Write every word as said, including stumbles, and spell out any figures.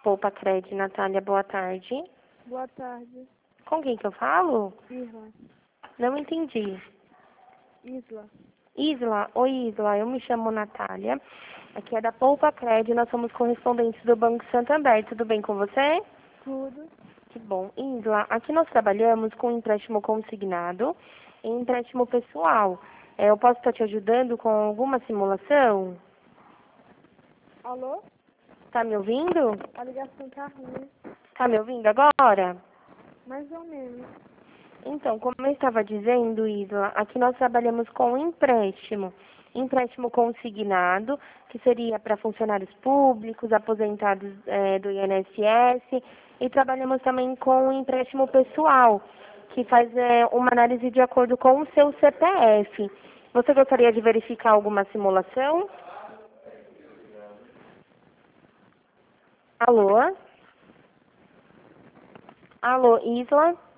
Poupa Cred, Natália, boa tarde. Boa tarde. Com quem que eu falo? Isla. Não entendi. Isla. Isla, oi Isla, eu me chamo Natália. Aqui é da Poupa Cred, nós somos correspondentes do Banco Santander. Tudo bem com você? Tudo. Que bom. Isla, aqui nós trabalhamos com empréstimo consignado e empréstimo pessoal. É, eu posso estar te ajudando com alguma simulação? Alô? Tá me ouvindo? A ligação tá ruim. Tá me ouvindo agora? Mais ou menos. Então, como eu estava dizendo, Isla, aqui nós trabalhamos com empréstimo. Empréstimo consignado, que seria para funcionários públicos, aposentados eh, do I N S S, e trabalhamos também com empréstimo pessoal, que faz eh, uma análise de acordo com o seu C P F. Você gostaria de verificar alguma simulação? Alô? Alô, Isla?